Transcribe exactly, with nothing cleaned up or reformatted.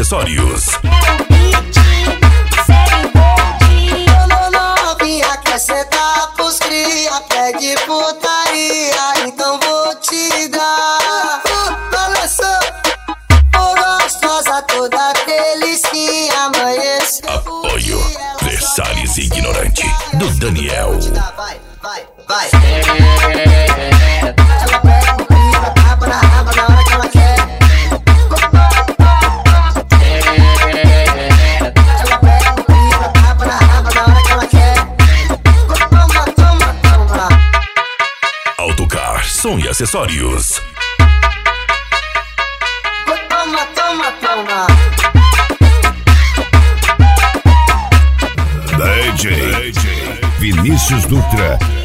Acessórios. De putaria, então vou te dar. Balançou, oh, gostosa, toda feliz que amanheceu. Apoio Versalhes Ignorante, do Daniel. Vai, vai, vai. Ela pega o clima, tapa na raba na hora que ela quer. Ela pega o clima, tapa na raba na hora que ela quer. Toma, toma, toma. Autocar, som e acessórios. Toma, toma, toma. D J Vinícius Dutra.